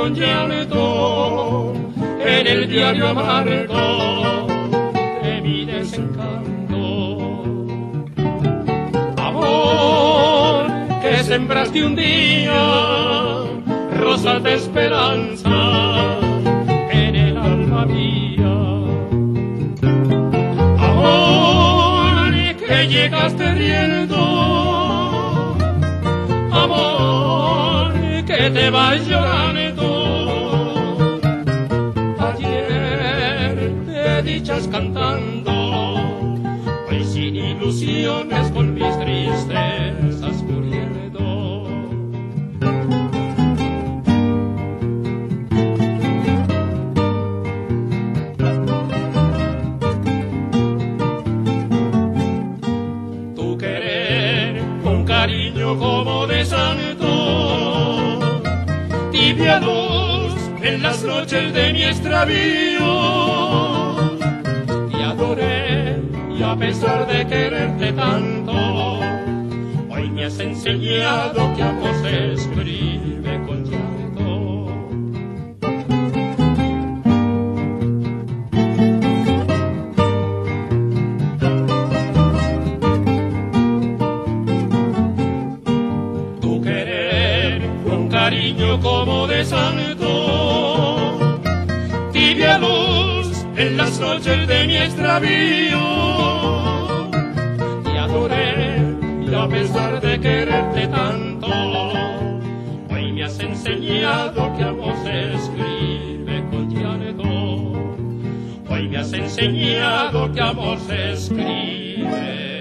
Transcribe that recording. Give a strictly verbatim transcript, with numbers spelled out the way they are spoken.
con llanto en el diario amargo de mi desencanto. Amor que sembraste un día, rosas de esperanza en el alma mía. Amor que llegaste riendo, amor que te vas llorando. Ayer de dichas cantando, hoy sin ilusiones con mis tristezas muriendo. Tu querer con cariño como de santo, tibia luz en las noches de mi extravío. Te adoré y a pesar de quererte tanto, hoy me has enseñado que amor se escribe con llanto. Tu querer con cariño como de santo, tibia luz en las noches de mi extravío. Te adoré y a pesar de quererte tanto, hoy me has enseñado que amor se escribe con llanto. Hoy me has enseñado que amor se escribe